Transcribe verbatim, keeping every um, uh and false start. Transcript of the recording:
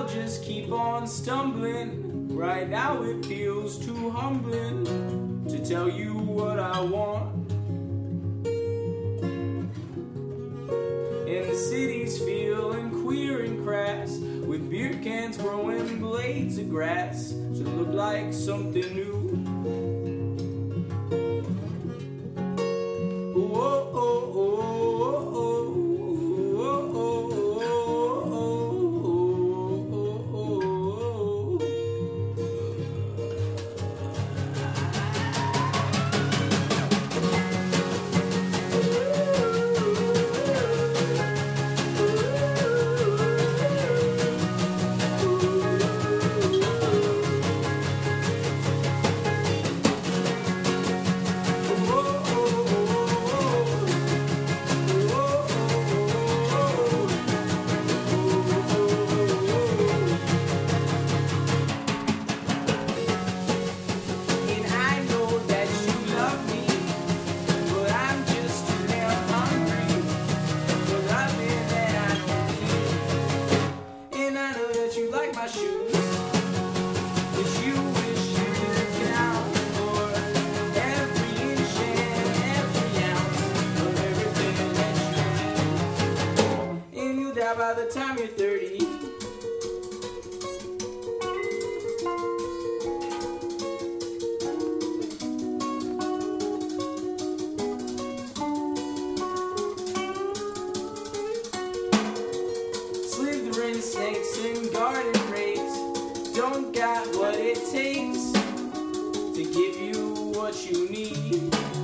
just keep on stumbling. Right now it feels too humbling to tell you what I want. And the city's feeling queer and crass, with beer cans growing blades of grass to look like something new. Whoa, oh, oh, oh, oh, oh, oh, oh, by the time you're thirty. Slithering snakes and garden rakes don't got what it takes to give you what you need.